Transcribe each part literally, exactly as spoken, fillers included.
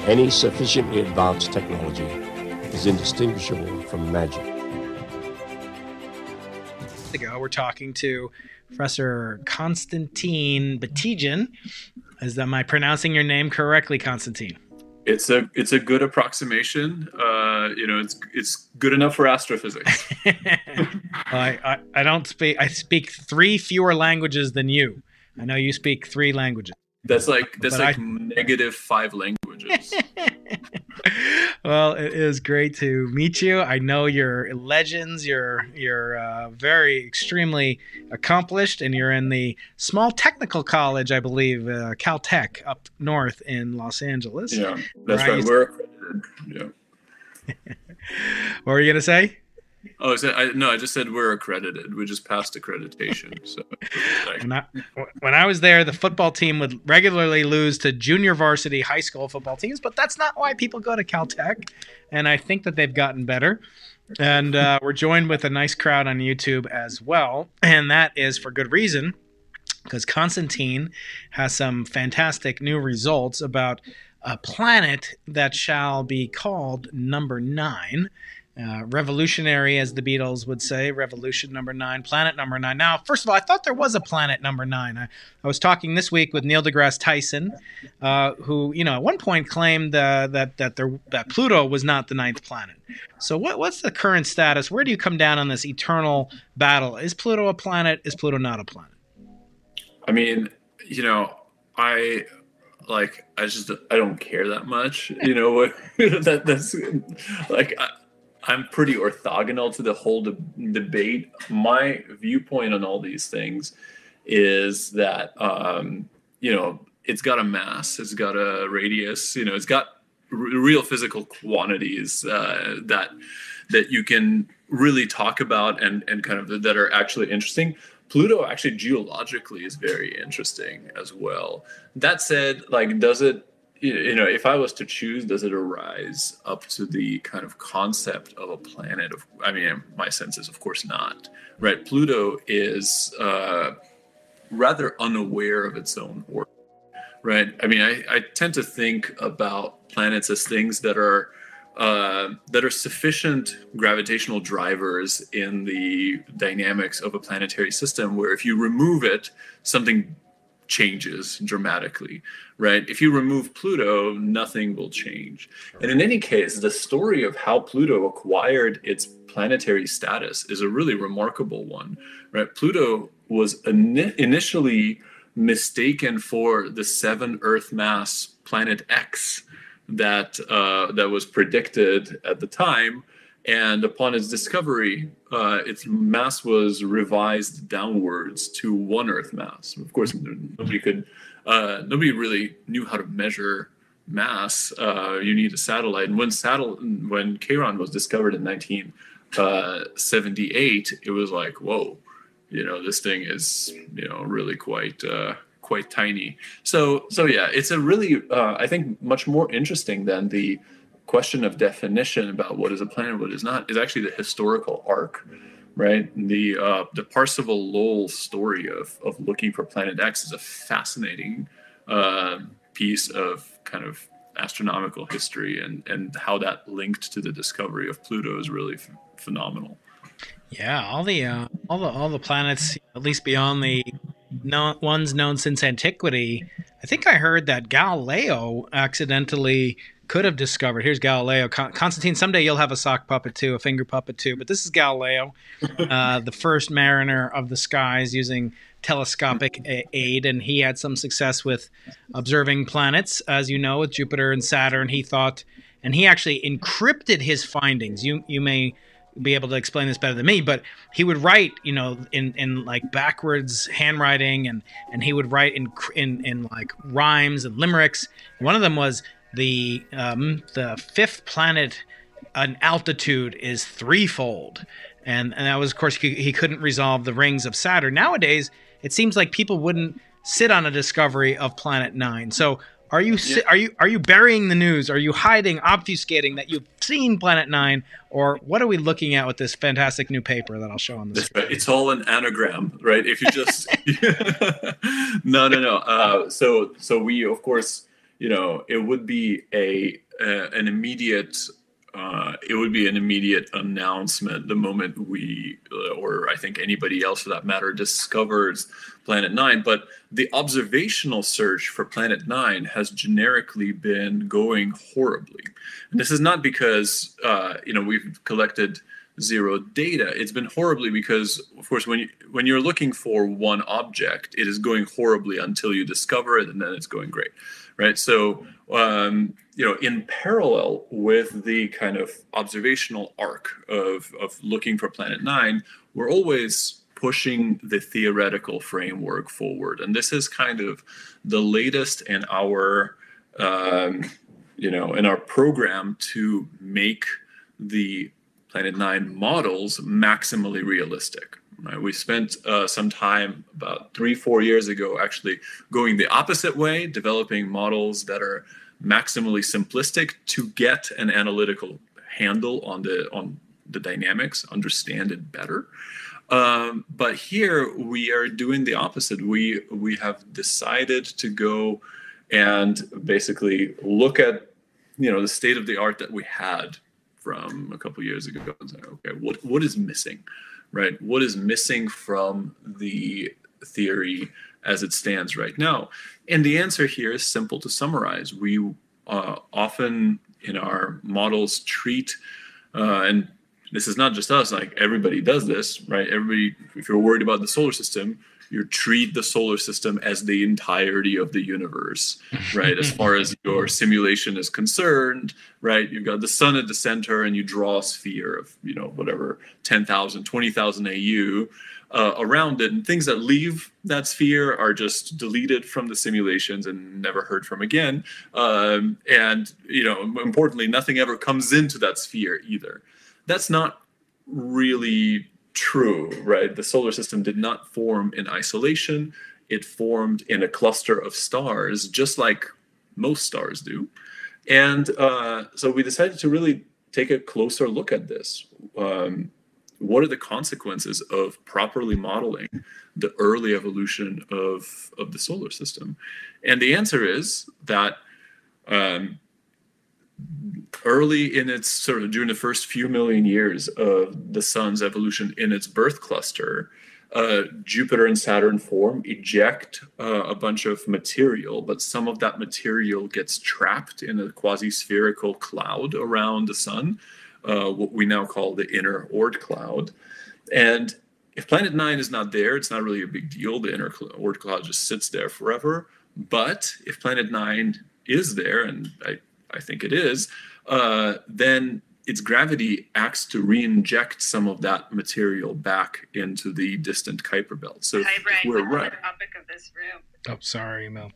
Any sufficiently advanced technology is indistinguishable from magic. Ago, we're talking to Professor Konstantin Batygin. Is am I pronouncing your name correctly, Konstantin? It's a it's a good approximation. Uh, you know, it's it's good enough for astrophysics. well, I, I I don't speak. I speak three fewer languages than you. I know you speak three languages. That's like that's But like I- negative five languages. Well, it is great to meet you. I know you're legends. You're you're uh, very extremely accomplished, and you're in the small technical college, I believe, uh, Caltech, up north in Los Angeles. Yeah, that's Right. right. We're accredited. Yeah. What were you gonna say? Oh, so I, no, I just said we're accredited. We just passed accreditation. So, like, When I, when I was there, the football team would regularly lose to junior varsity high school football teams, but that's not why people go to Caltech. And I think that they've gotten better. And uh, we're joined with a nice crowd on YouTube as well. And that is for good reason, because Konstantin has some fantastic new results about a planet that shall be called number nine. Uh, revolutionary, as the Beatles would say, revolution number nine, planet number nine. Now, first of all, I thought there was a planet number nine. I, I was talking this week with Neil deGrasse Tyson, uh, who, you know, at one point claimed uh, that that there that Pluto was not the ninth planet. So, what what's the current status? Where do you come down on this eternal battle? Is Pluto a planet? Is Pluto not a planet? I mean, you know, I like I just I don't care that much. You know what? that that's like. I, I'm pretty orthogonal to the whole de- debate. My viewpoint on all these things is that, um, you know, it's got a mass, it's got a radius, you know, it's got r- real physical quantities uh, that that you can really talk about and, and kind of that are actually interesting. Pluto actually geologically is very interesting as well. That said, like, does it, you know, if I was to choose, does it arise up to the kind of concept of a planet? Of, I mean, my sense is, of course, not. Right? Pluto is uh, rather unaware of its own orbit. Right? I mean, I, I tend to think about planets as things that are uh, that are sufficient gravitational drivers in the dynamics of a planetary system, where if you remove it, something changes dramatically, right? If you remove Pluto, nothing will change. And in any case, the story of how Pluto acquired its planetary status is a really remarkable one, right? Pluto was ini- initially mistaken for the seven Earth mass planet X that uh, that was predicted at the time. And upon its discovery, uh, its mass was revised downwards to one Earth mass. Of course, nobody could, uh, nobody really knew how to measure mass. Uh, you need a satellite. And when satel- when Charon was discovered in nineteen seventy-eight, it was like, whoa, you know, this thing is, you know, really quite uh, quite tiny. So, so yeah, it's a really, uh, I think, much more interesting than the question of definition about what is a planet, what is not, is actually the historical arc, right? The uh, the Parzival Lowell story of of looking for Planet X is a fascinating uh, piece of kind of astronomical history, and and how that linked to the discovery of Pluto is really f- phenomenal. Yeah, all the uh, all the all the planets, at least beyond the known, ones known since antiquity. I think I heard that Galileo accidentally could have discovered. Here's Galileo. Con- Constantine, someday you'll have a sock puppet too, a finger puppet too. But this is Galileo, uh, the first mariner of the skies using telescopic a- aid, and he had some success with observing planets, as you know, with Jupiter and Saturn. He thought, and he actually encrypted his findings. You you may be able to explain this better than me, but he would write, you know, in, in like backwards handwriting, and, and he would write in, in, in like rhymes and limericks. One of them was the, um, the fifth planet an altitude is threefold. And, and that was, of course, he, he couldn't resolve the rings of Saturn. Nowadays, it seems like people wouldn't sit on a discovery of Planet Nine. So are you Yeah. are you are you burying the news? Are you hiding, obfuscating that you've seen Planet Nine, or what are we looking at with this fantastic new paper that I'll show on the That's screen? right. It's all an anagram, right? If you just no, no, no. Uh, so, so we of course, you know, it would be a uh, an immediate uh, it would be an immediate announcement the moment we, uh, or I think anybody else for that matter, discovers Planet Nine. But the observational search for Planet Nine has generically been going horribly, and this is not because uh, you know we've collected zero data. It's been horribly because, of course, when you when you're looking for one object, it is going horribly until you discover it, and then it's going great, right? So, um, you know, in parallel with the kind of observational arc of of looking for Planet Nine, we're always pushing the theoretical framework forward, and this is kind of the latest in our, um, you know, in our program to make the Planet Nine models maximally realistic. Right? We spent uh, some time about three, four years ago actually going the opposite way, developing models that are maximally simplistic to get an analytical handle on the on the dynamics, understand it better. Um, but here we are doing the opposite. We we have decided to go and basically look at, you know, the state of the art that we had from a couple of years ago and say, okay, what what is missing, right? What is missing from the theory as it stands right now? And the answer here is simple to summarize. We uh, often in our models treat, uh, and this is not just us, like everybody does this, right? Everybody, if you're worried about the solar system, you treat the solar system as the entirety of the universe, right? As far as your simulation is concerned, right? You've got the sun at the center and you draw a sphere of, you know, whatever, ten thousand, twenty thousand A U uh, around it. And things that leave that sphere are just deleted from the simulations and never heard from again. Um, and, you know, importantly, nothing ever comes into that sphere either. That's not really true, right? The solar system did not form in isolation. It formed in a cluster of stars, just like most stars do. And uh, so we decided to really take a closer look at this. Um, what are the consequences of properly modeling the early evolution of, of the solar system? And the answer is that um, early in its sort of during the first few million years of the sun's evolution in its birth cluster, uh, Jupiter and Saturn form, eject uh, a bunch of material, but some of that material gets trapped in a quasi-spherical cloud around the sun, uh, what we now call the inner Oort cloud. And if Planet Nine is not there, it's not really a big deal. The inner Oort cloud just sits there forever. But if Planet Nine is there, and I I think it is, uh, then its gravity acts to re-inject some of that material back into the distant Kuiper belt. So Hi, Brian. we're What's right. the topic of this room? Oh, sorry about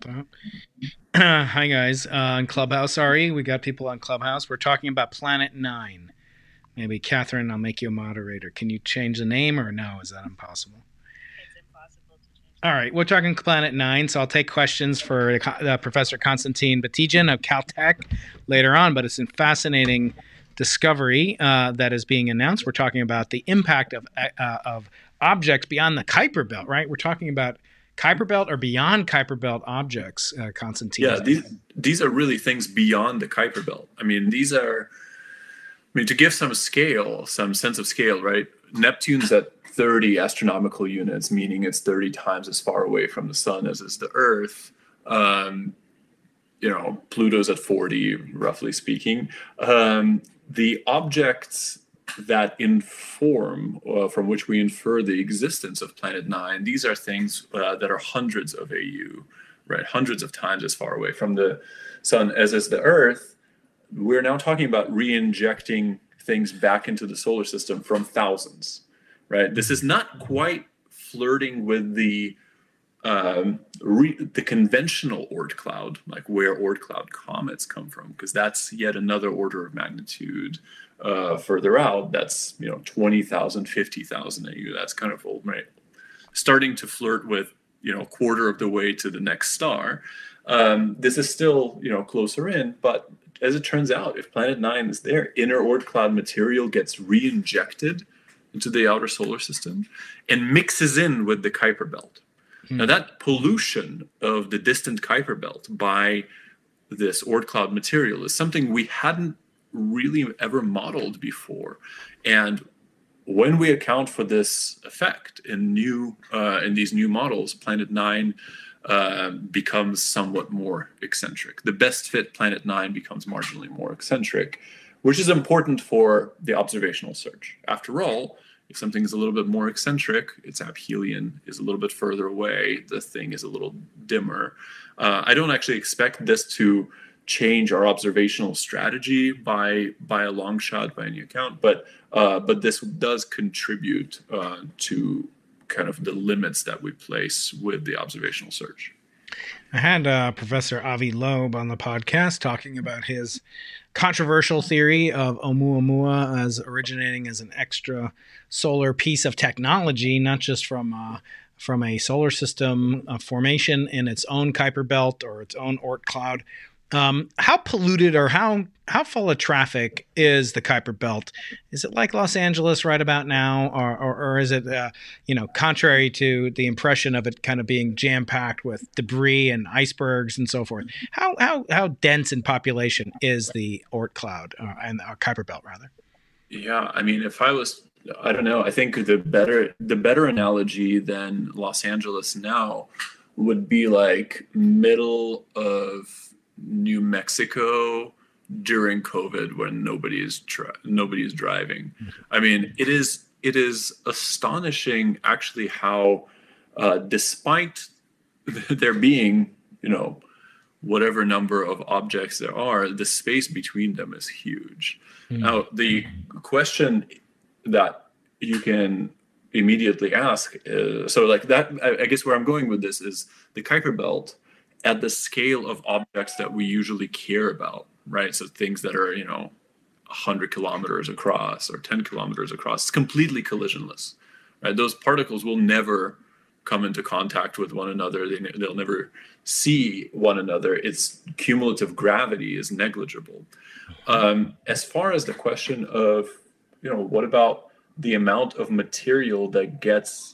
that. Hi, guys. Uh, on Clubhouse, sorry. We got people on Clubhouse. We're talking about Planet Nine. Maybe, Catherine, I'll make you a moderator. Can you change the name or no? Is that impossible? It's impossible to change. All right, we're talking Planet Nine, so I'll take questions for uh, Professor Konstantin Batygin of Caltech later on, but it's a fascinating discovery uh, that is being announced. We're talking about the impact of uh, of objects beyond the Kuiper belt, right? We're talking about Kuiper belt or beyond Kuiper belt objects, uh, Konstantin. Yeah, these, these are really things beyond the Kuiper belt. I mean, these are, I mean, to give some scale, some sense of scale, right? Neptune's at thirty astronomical units, meaning it's thirty times as far away from the sun as is the Earth. Um, you know, Pluto's at forty, roughly speaking. Um, the objects that inform, uh, from which we infer the existence of Planet Nine, these are things uh, that are hundreds of A U, right? Hundreds of times as far away from the sun as is the Earth. We're now talking about re-injecting things back into the solar system from thousands, right? This is not quite flirting with the um, re- the conventional Oort cloud, like where Oort cloud comets come from, because that's yet another order of magnitude uh, further out. That's, you know, twenty thousand, fifty thousand A U. That's kind of old, right? Starting to flirt with, you know, a quarter of the way to the next star. Um, this is still, you know, closer in, but as it turns out, if Planet Nine is there, inner Oort cloud material gets re-injected into the outer solar system and mixes in with the Kuiper belt. Hmm. Now, that pollution of the distant Kuiper belt by this Oort cloud material is something we hadn't really ever modeled before. And when we account for this effect in new uh, in these new models, Planet Nine uh, becomes somewhat more eccentric. The best fit Planet Nine becomes marginally more eccentric, which is important for the observational search. After all, if something is a little bit more eccentric, its aphelion is a little bit further away, the thing is a little dimmer. Uh, I don't actually expect this to change our observational strategy by by a long shot, by any account, but uh, but this does contribute uh, to kind of the limits that we place with the observational search. I had uh, Professor Avi Loeb on the podcast talking about his controversial theory of Oumuamua as originating as an extra solar piece of technology, not just from uh, from a solar system uh, formation in its own Kuiper belt or its own Oort cloud. Um, how polluted or how how full of traffic is the Kuiper belt? Is it like Los Angeles right about now, or or, or is it uh, you know contrary to the impression of it kind of being jam packed with debris and icebergs and so forth? How how how dense in population is the Oort cloud uh, and uh, Kuiper belt rather? Yeah, I mean, if I was, I don't know. I think the better the better analogy than Los Angeles now would be like middle of New Mexico during COVID when nobody is tri- nobody is driving. I mean, it is it is astonishing actually how, uh, despite there being you know whatever number of objects there are, the space between them is huge. Mm. Now, the question that you can immediately ask is, so like that, I, I guess where I'm going with this is the Kuiper belt at the scale of objects that we usually care about, right? So things that are, you know, one hundred kilometers across or ten kilometers across, it's completely collisionless, right? Those particles will never come into contact with one another. They, they'll never see one another. Its cumulative gravity is negligible. Um, as far as the question of, you know, what about the amount of material that gets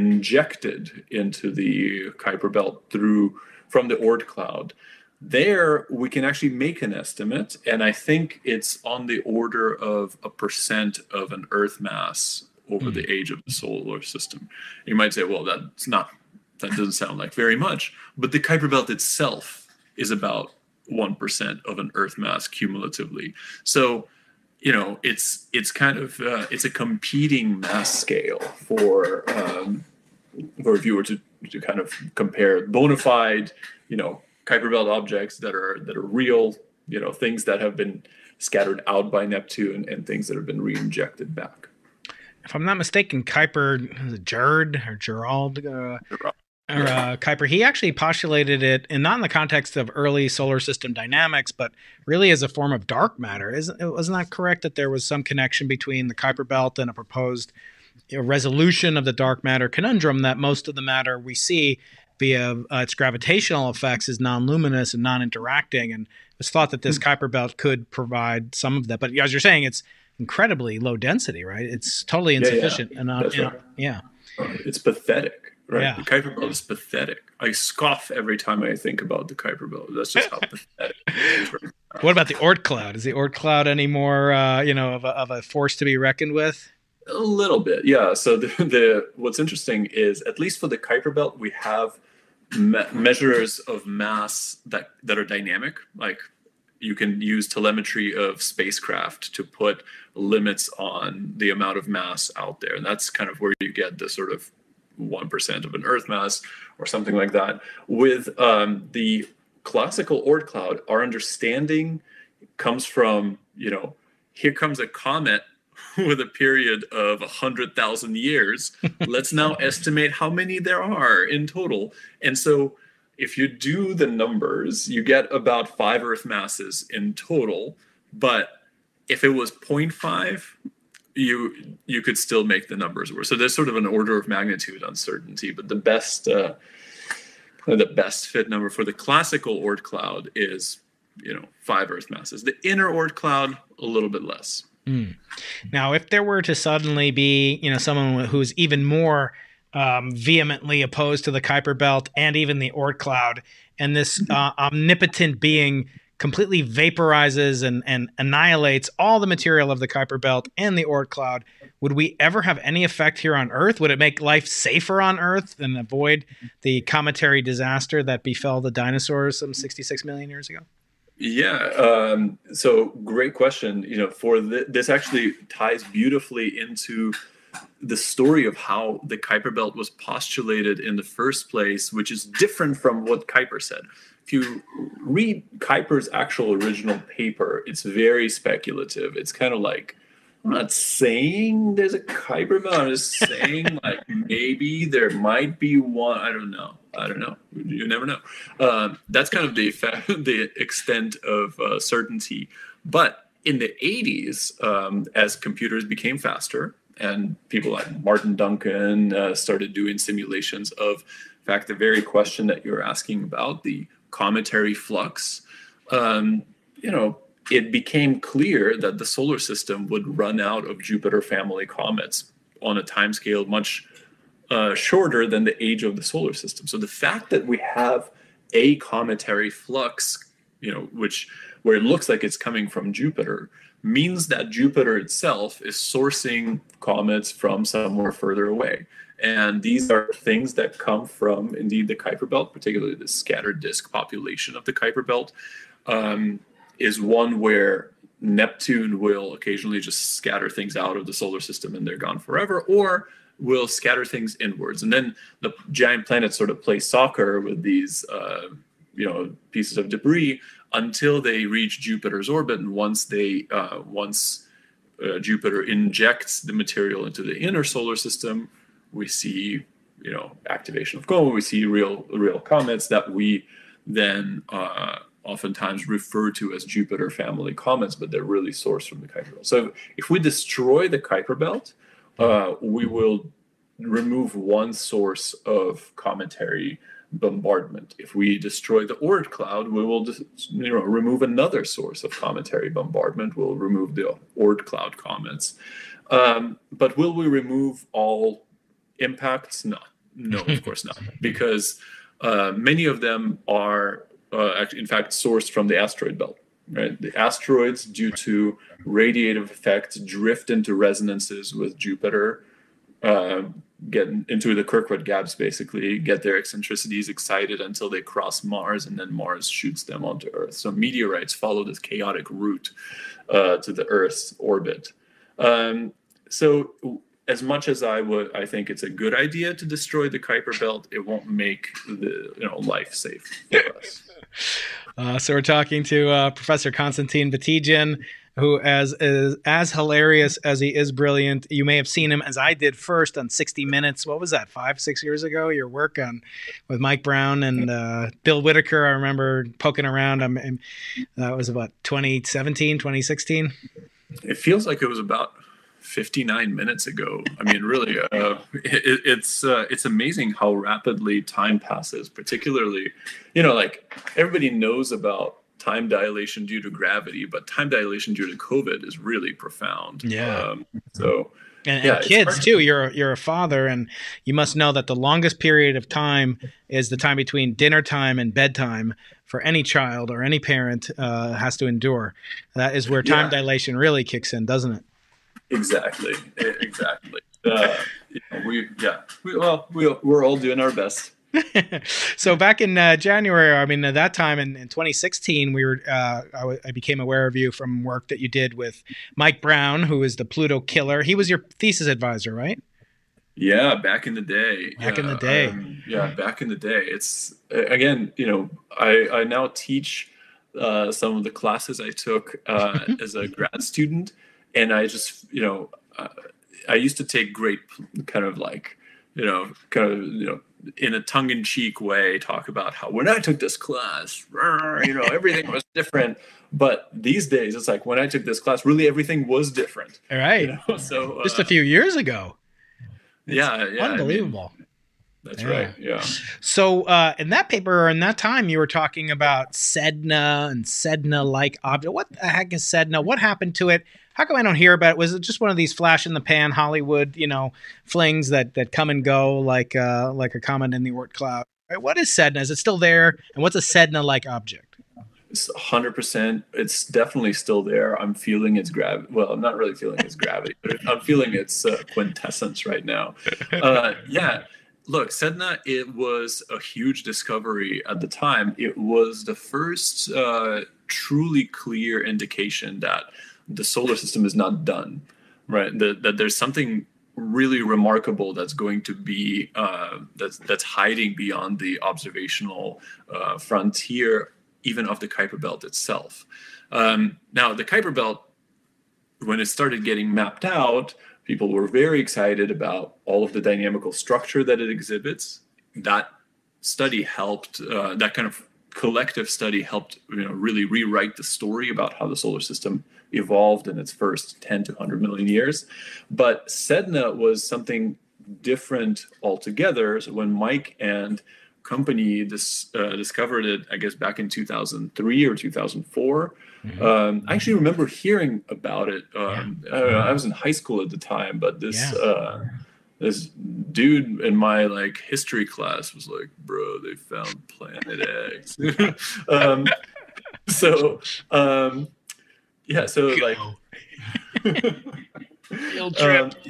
injected into the Kuiper belt through from the Oort cloud, there we can actually make an estimate, and I think it's on the order of a percent of an Earth mass over mm. the age of the solar system. You might say, well, that's not, that doesn't sound like very much, but the Kuiper belt itself is about one percent of an Earth mass cumulatively. So, you know, it's it's kind of uh, it's a competing mass scale for um, for if you were to to kind of compare bona fide, you know, Kuiper belt objects that are that are real, you know, things that have been scattered out by Neptune and things that have been re-injected back. If I'm not mistaken, Kuiper, is it Gerard or Gerald, uh, or uh, Kuiper, he actually postulated it, and not in the context of early solar system dynamics, but really as a form of dark matter. Isn't wasn't that correct that there was some connection between the Kuiper belt and a proposed a resolution of the dark matter conundrum, that most of the matter we see via uh, its gravitational effects is non-luminous and non-interacting, and it's thought that this Kuiper belt could provide some of that. But as you're saying, it's incredibly low density, right? It's totally insufficient. Yeah, yeah. And, uh, you know, right. yeah. It's pathetic, right? Yeah. The Kuiper belt is pathetic. I scoff every time I think about the Kuiper belt. That's just how pathetic it is. What about the Oort cloud? Is the Oort cloud any more, uh, you know, of a, of a force to be reckoned with? A little bit, yeah. So the, the what's interesting is, at least for the Kuiper belt, we have me- measures of mass that, that are dynamic. Like you can use telemetry of spacecraft to put limits on the amount of mass out there. And that's kind of where you get the sort of one percent of an Earth mass or something like that. With um, the classical Oort cloud, our understanding comes from, you know, here comes a comet with a period of one hundred thousand years. Let's now estimate how many there are in total. And so if you do the numbers, you get about five Earth masses in total. But if it was zero point five, you you could still make the numbers work. So there's sort of an order of magnitude uncertainty. But the best uh, the best fit number for the classical Oort cloud is, you know, five Earth masses. The inner Oort cloud, a little bit less. Mm. Now, if there were to suddenly be, you know, someone who's even more um, vehemently opposed to the Kuiper Belt and even the Oort cloud, and this uh, omnipotent being completely vaporizes and, and annihilates all the material of the Kuiper Belt and the Oort cloud, would we ever have any effect here on Earth? Would it make life safer on Earth and avoid the cometary disaster that befell the dinosaurs some sixty-six million years ago? Yeah. Um, so great question. You know, for th- this actually ties beautifully into the story of how the Kuiper Belt was postulated in the first place, which is different from what Kuiper said. If you read Kuiper's actual original paper, it's very speculative. It's kind of like, I'm not saying there's a Kuiper Belt. I'm just saying like maybe there might be one. I don't know. I don't know. You never know. Uh, that's kind of the effect, the extent of uh, certainty. But in the eighties, um, as computers became faster and people like Martin Duncan uh, started doing simulations of, in fact, the very question that you're asking about, the cometary flux, um, you know, it became clear that the solar system would run out of Jupiter family comets on a timescale much uh, shorter than the age of the solar system. So the fact that we have a cometary flux, you know, which where it looks like it's coming from Jupiter, means that Jupiter itself is sourcing comets from somewhere further away. And these are things that come from, indeed, the Kuiper Belt, particularly the scattered disk population of the Kuiper Belt, um, is one where Neptune will occasionally just scatter things out of the solar system and they're gone forever, or will scatter things inwards. And then the giant planets sort of play soccer with these uh, you know, pieces of debris until they reach Jupiter's orbit. And once they, uh, once uh, Jupiter injects the material into the inner solar system, we see, you know, activation of coma. We see real, real comets that we then uh, oftentimes refer to as Jupiter family comets, but they're really sourced from the Kuiper Belt. So if we destroy the Kuiper Belt, uh, we will remove one source of cometary bombardment. If we destroy the Oort cloud, we will just, you know, remove another source of cometary bombardment. We'll remove the Oort cloud comets. Um, but will we remove all impacts? No, no, of course not, because uh, many of them are, uh, actually, in fact, sourced from the asteroid belt. Right, the asteroids, due to radiative effects, drift into resonances with Jupiter, uh, get into the Kirkwood gaps, basically, get their eccentricities excited until they cross Mars, and then Mars shoots them onto Earth. So meteorites follow this chaotic route uh, to the Earth's orbit. Um, so as much as I would, I think it's a good idea to destroy the Kuiper Belt, it won't make the you know life safe for us. Uh, so we're talking to uh, Professor Konstantin Batygin, who, as is as hilarious as he is brilliant, you may have seen him, as I did first, on sixty minutes. What was that, five, six years ago? Your work on with Mike Brown and uh, Bill Whitaker. I remember poking around. I'm, I'm, that was about twenty seventeen, twenty sixteen. It feels like it was about fifty-nine minutes ago. I mean, really, uh, it, it's uh, it's amazing how rapidly time passes. Particularly, you know, like everybody knows about time dilation due to gravity, but time dilation due to COVID is really profound. Yeah. Um, so. And, yeah, and kids too. You're you're a father, and you must know that the longest period of time is the time between dinner time and bedtime for any child or any parent uh, has to endure. That is where time yeah. dilation really kicks in, doesn't it? Exactly. Exactly. Uh, you know, we yeah. We, well, we we're all doing our best. So back in uh, January, I mean, at that time in, in twenty sixteen, we were uh, I, w- I became aware of you from work that you did with Mike Brown, who is the Pluto killer. He was your thesis advisor, right? Yeah, back in the day. Back yeah, in the day. Um, yeah, back in the day. It's again, you know, I I now teach uh, some of the classes I took uh, as a grad student, and I just you know uh, I used to take great kind of like you know kind of you know. in a tongue-in-cheek way, talk about how when I took this class, you know, everything was different. But these days, it's like when I took this class, really everything was different. All right. You know? So just uh, a few years ago. It's yeah, yeah, unbelievable. I mean, That's Yeah. right. Yeah. So uh, in that paper, in that time, you were talking about Sedna and Sedna-like object. What the heck is Sedna? What happened to it? How come I don't hear about it? Was it just one of these flash in the pan Hollywood, you know, flings that that come and go like uh, like a comet in the Oort cloud? Right? What is Sedna? Is it still there? And what's a Sedna-like object? It's one hundred percent. It's definitely still there. I'm feeling its gravity. Well, I'm not really feeling its gravity, but I'm feeling its uh, quintessence right now. Uh, yeah. Look, Sedna, it was a huge discovery at the time. It was the first uh, truly clear indication that the solar system is not done, right? That, that there's something really remarkable that's going to be, uh, that's, that's hiding beyond the observational uh, frontier, even of the Kuiper Belt itself. Um, now, the Kuiper Belt, when it started getting mapped out, people were very excited about all of the dynamical structure that it exhibits. That study helped, uh, that kind of collective study helped, you know, really rewrite the story about how the solar system evolved in its first ten to one hundred million years. But Sedna was something different altogether. So when Mike and company dis, uh, discovered it, I guess back in two thousand three or two thousand four. Mm-hmm. Um, I actually remember hearing about it. Um, yeah. I, don't know, I was in high school at the time, but this yeah. uh, this dude in my like history class was like, "Bro, they found Planet X." um, so um, yeah, so like field trip. Um,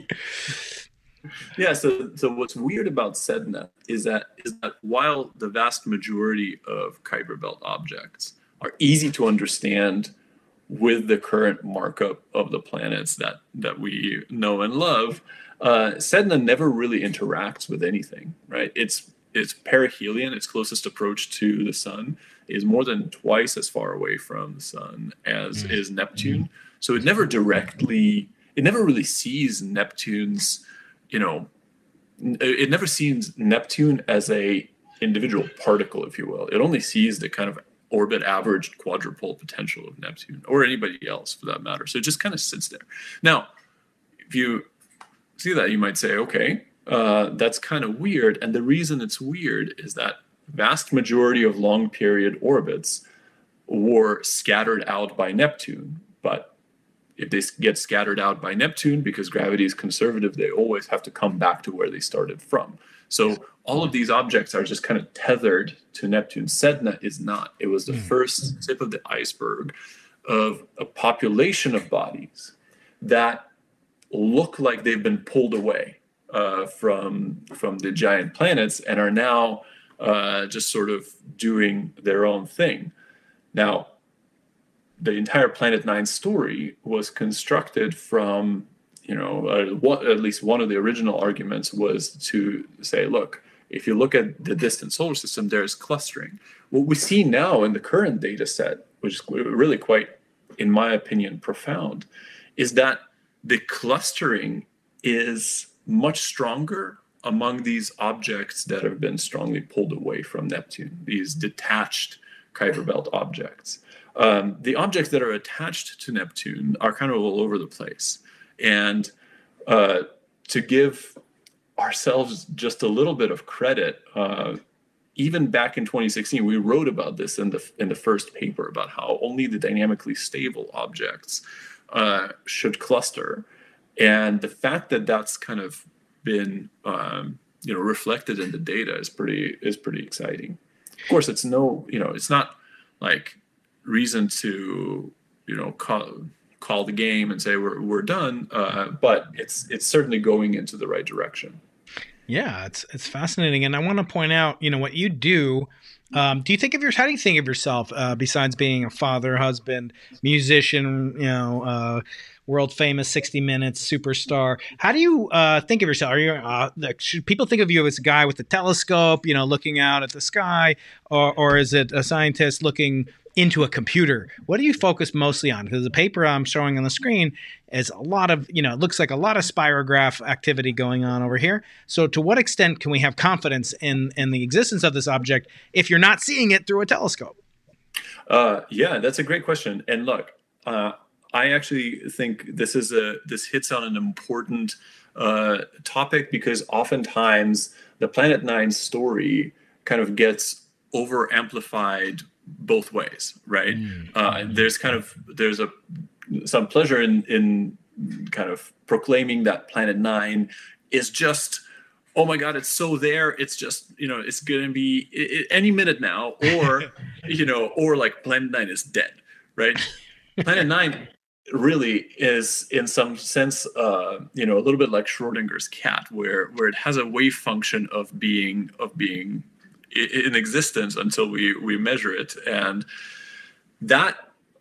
Yeah, so so what's weird about Sedna is that is that while the vast majority of Kuiper Belt objects are easy to understand with the current markup of the planets that that we know and love, uh, Sedna never really interacts with anything, right? It's it's perihelion. Its closest approach to the sun is more than twice as far away from the sun as mm. is Neptune. So it never directly, it never really sees Neptune's, you know, it never sees Neptune as a individual particle, if you will. It only sees the kind of orbit averaged quadrupole potential of Neptune, or anybody else for that matter. So it just kind of sits there. Now, if you see that, you might say, okay, uh, that's kind of weird. And the reason it's weird is that vast majority of long period orbits were scattered out by Neptune, but if they get scattered out by Neptune, because gravity is conservative, they always have to come back to where they started from. So all of these objects are just kind of tethered to Neptune. Sedna is not. It was the first tip of the iceberg of a population of bodies that look like they've been pulled away uh, from, from the giant planets and are now uh, just sort of doing their own thing. Now, the entire Planet Nine story was constructed from, you know, uh, what, at least one of the original arguments was to say, look, if you look at the distant solar system, there's clustering. What we see now in the current data set, which is really quite, in my opinion, profound, is that the clustering is much stronger among these objects that have been strongly pulled away from Neptune, these detached Kuiper Belt objects. Um, the objects that are attached to Neptune are kind of all over the place. And uh, to give ourselves just a little bit of credit, uh, even back in twenty sixteen, we wrote about this in the in the first paper about how only the dynamically stable objects uh, should cluster. And the fact that that's kind of been um, you know reflected in the data is pretty is pretty exciting. Of course, it's no you know it's not like reason to you know call call the game and say we're we're done, uh, but it's it's certainly going into the right direction. Yeah, it's it's fascinating, and I want to point out, you know, what you do. Um, do you think of your how do you think of yourself uh, besides being a father, husband, musician, you know, uh, world famous sixty minutes superstar? How do you uh, think of yourself? Are you uh, should people think of you as a guy with a telescope, you know, looking out at the sky, or or is it a scientist looking into a computer? What do you focus mostly on? Because the paper I'm showing on the screen is a lot of, you know, it looks like a lot of spirograph activity going on over here. So to what extent can we have confidence in, in the existence of this object if you're not seeing it through a telescope? Uh, yeah, that's a great question. And look, uh, I actually think this is a, this hits on an important uh, topic because oftentimes the Planet Nine story kind of gets over amplified both ways, right? Mm-hmm. Uh, there's kind of there's a some pleasure in in kind of proclaiming that Planet Nine is just, oh my God, it's so there. It's just, you know, it's going to be it, it, any minute now, or you know, or like Planet Nine is dead, right? Planet Nine really is, in some sense, uh, you know, a little bit like Schrodinger's cat, where where it has a wave function of being of being in existence until we we measure it, and that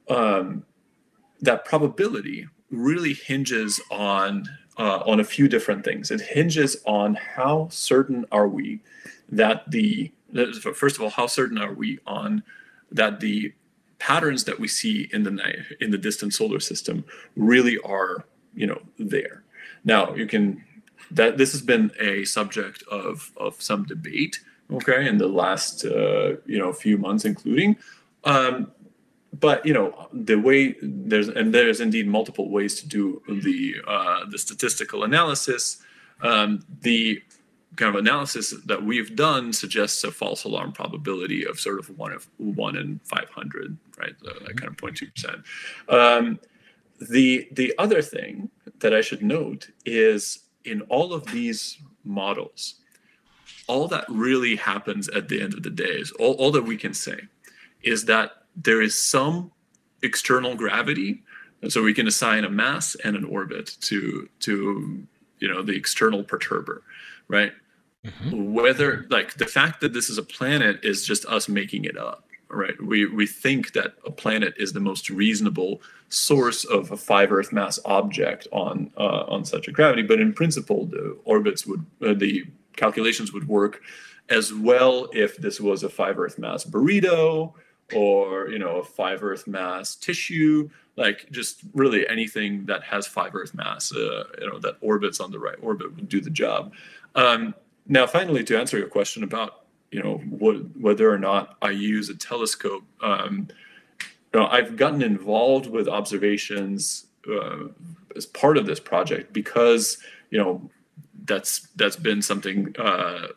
um, that probability really hinges on uh, on a few different things. It hinges on how certain are we that the first of all, how certain are we on that the patterns that we see in the night in the distant solar system really are, you know, there. Now you can that this has been a subject of of some debate, okay, in the last uh, you know few months, including. Um, but you know the way there's and there's indeed multiple ways to do the uh, the statistical analysis. Um, the kind of analysis that we've done suggests a false alarm probability of sort of one of one in five hundred, right? So that kind of zero point two percent. Um, the the other thing that I should note is in all of these models, all that really happens at the end of the day is all, all that we can say is that there is some external gravity, and so we can assign a mass and an orbit to to you know the external perturber, right? Mm-hmm. Whether like the fact that this is a planet is just us making it up, right? We we think that a planet is the most reasonable source of a five Earth mass object on uh, on such a gravity, but in principle, the orbits would uh, the calculations would work as well if this was a five Earth mass burrito or you know a five Earth mass tissue, like just really anything that has five Earth mass, uh, you know that orbits on the right orbit would do the job. Um, now, finally, to answer your question about you know what, whether or not I use a telescope, um, you know, I've gotten involved with observations uh, as part of this project because you know that's that's been something uh,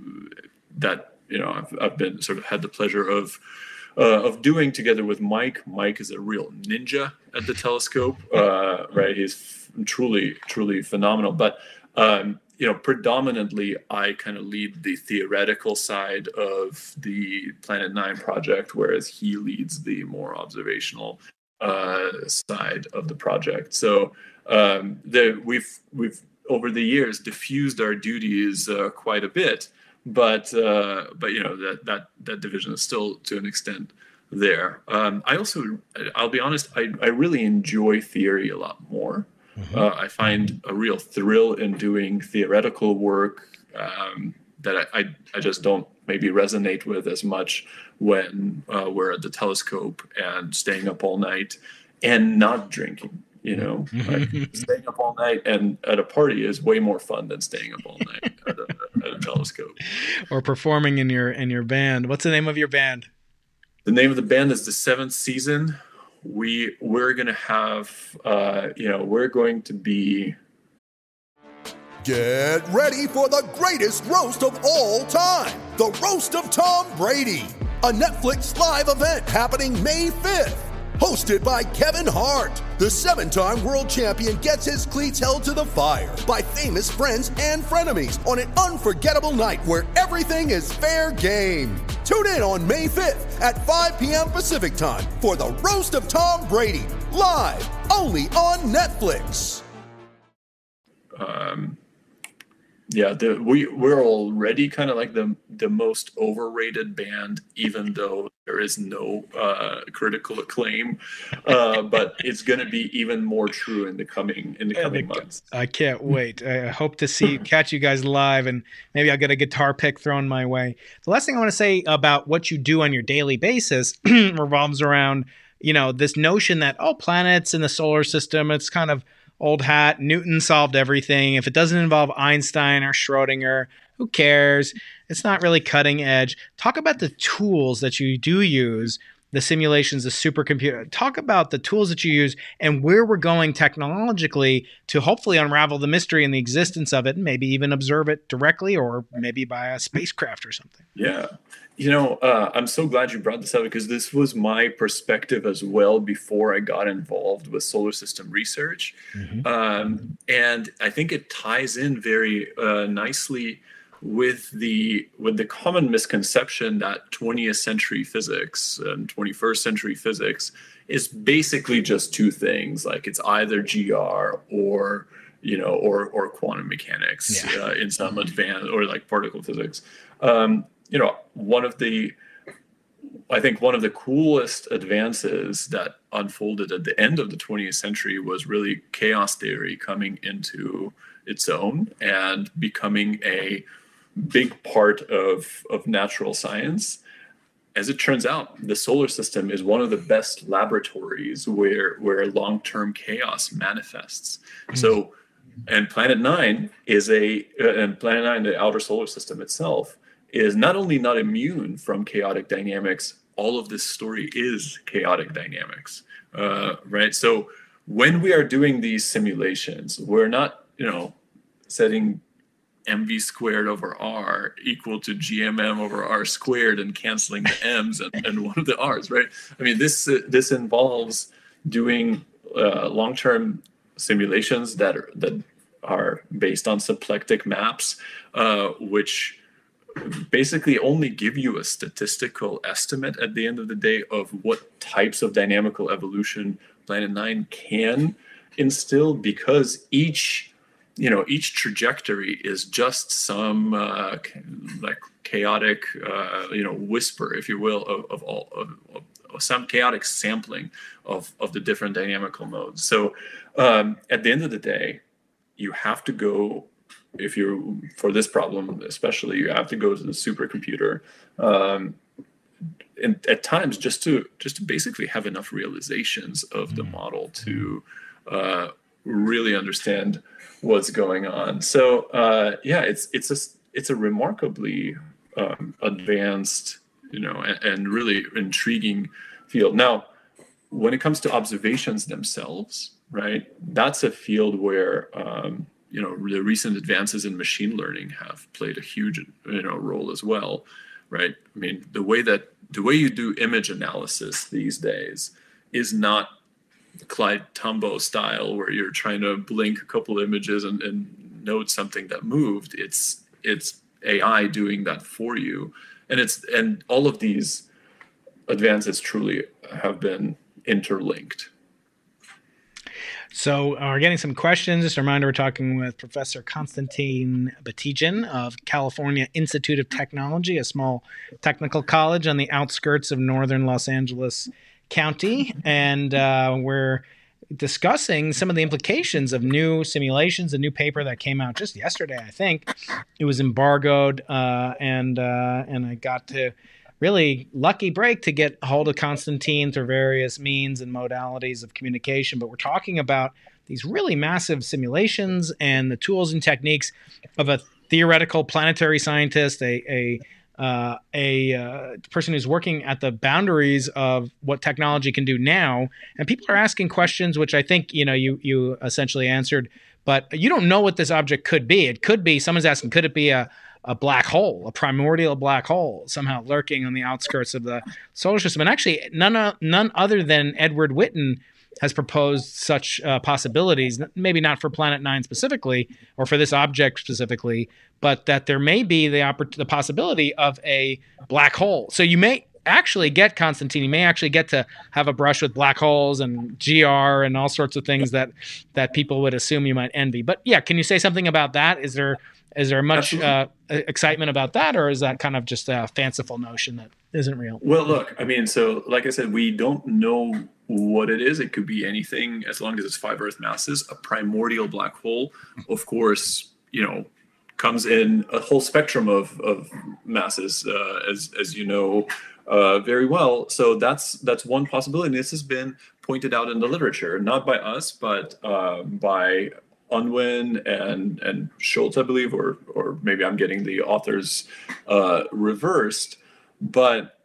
that you know I've, I've been sort of had the pleasure of uh, of doing together with Mike. Mike is a real ninja at the telescope, uh, right? He's f- truly truly phenomenal. But um, you know, predominantly, I kind of lead the theoretical side of the Planet Nine project, whereas he leads the more observational uh, side of the project. So um, the, we've we've over the years diffused our duties uh, quite a bit, but uh, but you know that that that division is still to an extent there. Um, I also, I'll be honest, I I really enjoy theory a lot more. Mm-hmm. Uh, I find a real thrill in doing theoretical work um, that I, I I just don't maybe resonate with as much when uh, we're at the telescope and staying up all night and not drinking. You know, like staying up all night and at a party is way more fun than staying up all night at, a, at a telescope. Or performing in your in your band. What's the name of your band? The name of the band is The Seventh Season. We we're gonna have uh, you know we're going to be. Get ready for the greatest roast of all time, the Roast of Tom Brady, a Netflix live event happening May fifth. Hosted by Kevin Hart, the seven-time world champion gets his cleats held to the fire by famous friends and frenemies on an unforgettable night where everything is fair game. Tune in on May fifth at five p.m. Pacific time for the Roast of Tom Brady, live only on Netflix. Um, yeah, the, we we're already kind of like the the most overrated band, even though there is no uh, critical acclaim. Uh, but it's going to be even more true in the coming in the coming yeah, months. I can't wait. I hope to see catch you guys live, and maybe I'll get a guitar pick thrown my way. The last thing I want to say about what you do on your daily basis revolves around you know this notion that oh, planets in the solar system, it's kind of old hat. Newton solved everything. If it doesn't involve Einstein or Schrodinger, who cares? It's not really cutting edge. Talk about the tools that you do use the simulations, the supercomputer. Talk about the tools that you use and where we're going technologically to hopefully unravel the mystery and the existence of it, and maybe even observe it directly or maybe by a spacecraft or something. Yeah. You know, uh, I'm so glad you brought this up because this was my perspective as well before I got involved with solar system research. Mm-hmm. Um, and I think it ties in very uh, nicely with the with the common misconception that twentieth century physics and twenty-first century physics is basically just two things, like it's either G R or you know or or quantum mechanics yeah. uh, in some advanced or like particle physics. Um, you know, one of the I think one of the coolest advances that unfolded at the end of the twentieth century was really chaos theory coming into its own and becoming a big part of, of natural science. As it turns out, the solar system is one of the best laboratories where, where long-term chaos manifests. Mm-hmm. So, and Planet Nine is a, uh, and Planet Nine, the outer solar system itself, is not only not immune from chaotic dynamics, all of this story is chaotic dynamics, uh, right? So when we are doing these simulations, we're not, you know, setting mv squared over r equal to gmm over r squared and canceling the m's and, and one of the r's, right? I mean, this uh, this involves doing uh, long-term simulations that are, that are based on symplectic maps, uh, which basically only give you a statistical estimate at the end of the day of what types of dynamical evolution Planet Nine can instill, because each you know, each trajectory is just some uh, like chaotic, uh, you know, whisper, if you will, of, of all of, of some chaotic sampling of, of the different dynamical modes. So um, at the end of the day, you have to go, if you're, for this problem especially, you have to go to the supercomputer um, and at times just to just to basically have enough realizations of the model to uh, really understand what's going on. So uh, yeah, it's it's a it's a remarkably um, advanced, you know, and, and really intriguing field. Now, when it comes to observations themselves, right, that's a field where um, you know the recent advances in machine learning have played a huge you know role as well, right? I mean, the way that the way you do image analysis these days is not Clyde Tombaugh style, where you're trying to blink a couple images and, and note something that moved. It's it's A I doing that for you, and it's and all of these advances truly have been interlinked. So uh, we're getting some questions. Just a reminder, we're talking with Professor Konstantin Batygin of California Institute of Technology, a small technical college on the outskirts of northern Los Angeles County, and uh, we're discussing some of the implications of new simulations. A new paper that came out just yesterday, I think. It was embargoed, uh, and uh, and I got to really lucky break to get a hold of Konstantin through various means and modalities of communication. But we're talking about these really massive simulations and the tools and techniques of a theoretical planetary scientist, a a Uh, a uh, person who's working at the boundaries of what technology can do now. And people are asking questions, which I think, you know, you, you essentially answered, but you don't know what this object could be. It could be, someone's asking, could it be a, a black hole, a primordial black hole somehow lurking on the outskirts of the solar system? And actually none, none other than Edward Witten has proposed such uh, possibilities, maybe not for Planet Nine specifically, or for this object specifically, but that there may be the oppor- the possibility of a black hole. So you may actually get, Konstantin, you may actually get to have a brush with black holes and G R and all sorts of things that that people would assume you might envy. But yeah, can you say something about that? Is there is there much uh, excitement about that, or is that kind of just a fanciful notion that isn't real? Well, look, I mean, so like I said, we don't know what it is. It could be anything as long as it's five Earth masses. A primordial black hole, of course, you know, comes in a whole spectrum of, of masses, uh, as as you know uh, very well. So that's that's one possibility. And this has been pointed out in the literature, not by us, but uh, by Unwin and and Schultz, I believe, or or maybe I'm getting the authors uh, reversed. But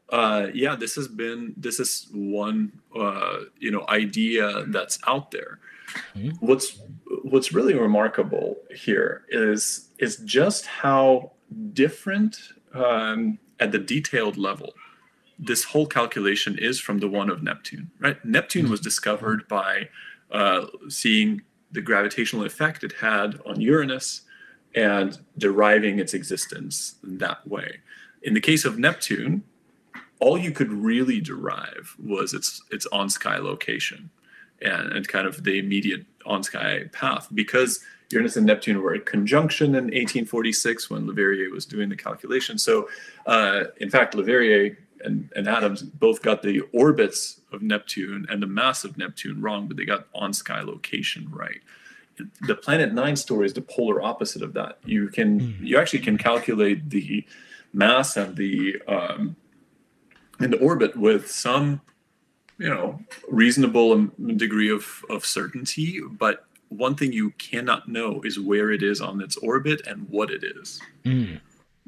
uh, yeah, this has been this is one uh, you know idea that's out there. Mm-hmm. What's what's really remarkable here is is just how different um, at the detailed level this whole calculation is from the one of Neptune. Right? Neptune mm-hmm. was discovered by uh, seeing the gravitational effect it had on Uranus and deriving its existence that way. In the case of Neptune, all you could really derive was its its on-sky location and, and kind of the immediate on-sky path, because Uranus and Neptune were in conjunction in eighteen forty-six when Leverrier was doing the calculation. So, uh, in fact, Leverrier and, and Adams both got the orbits of Neptune and the mass of Neptune wrong, but they got on-sky location right. The Planet Nine story is the polar opposite of that. You can mm. you actually can calculate the mass and the um, and the orbit with some, you know, reasonable degree of, of certainty, but one thing you cannot know is where it is on its orbit and what it is. Mm.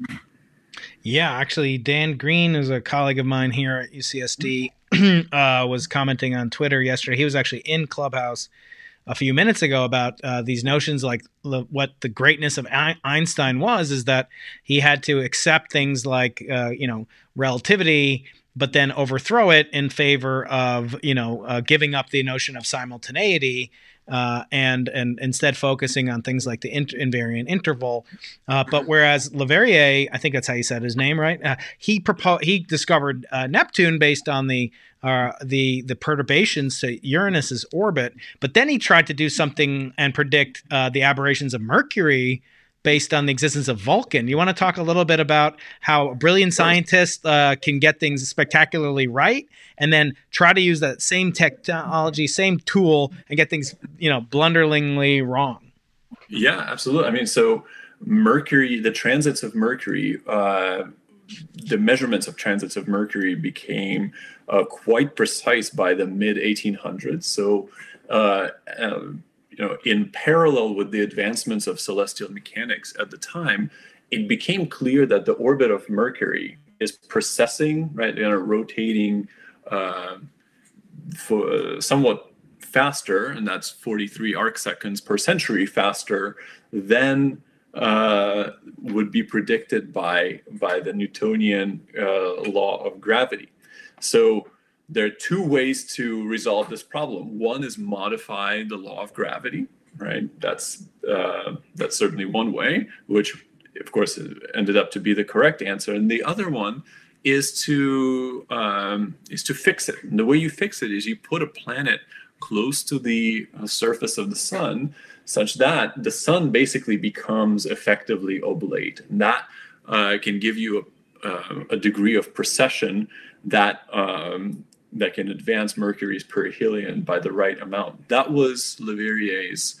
Yeah, actually, Dan Green is a colleague of mine here at U C S D, uh, was commenting on Twitter yesterday. He was actually in Clubhouse a few minutes ago about uh, these notions, like l- what the greatness of I- Einstein was, is that he had to accept things like, uh, you know, relativity, but then overthrow it in favor of, you know, uh, giving up the notion of simultaneity uh, and and instead focusing on things like the inter- invariant interval. Uh, but whereas Leverrier, I think that's how you said his name, right? Uh, he proposed he discovered uh, Neptune based on the uh, the the perturbations to Uranus's orbit, but then he tried to do something and predict uh, the aberrations of Mercury based on the existence of Vulcan. You want to talk a little bit about how a brilliant scientist uh, can get things spectacularly right and then try to use that same technology, same tool, and get things, you know, blunderingly wrong? Yeah, absolutely. I mean, so Mercury, the transits of Mercury, uh, the measurements of transits of Mercury became uh, quite precise by the mid eighteen hundreds. So, uh, um, you know, in parallel with the advancements of celestial mechanics at the time, it became clear that the orbit of Mercury is precessing, right, you know, rotating uh, for uh, somewhat faster, and that's forty-three arc seconds per century faster than uh, would be predicted by by the Newtonian uh, law of gravity. So there are two ways to resolve this problem. One is modify the law of gravity, right? That's uh, that's certainly one way, which of course ended up to be the correct answer. And the other one is to um, is to fix it. And the way you fix it is you put a planet close to the uh, surface of the sun, such that the sun basically becomes effectively oblate. And that uh, can give you a, uh, a degree of precession that um, that can advance Mercury's perihelion by the right amount. That was Leverrier's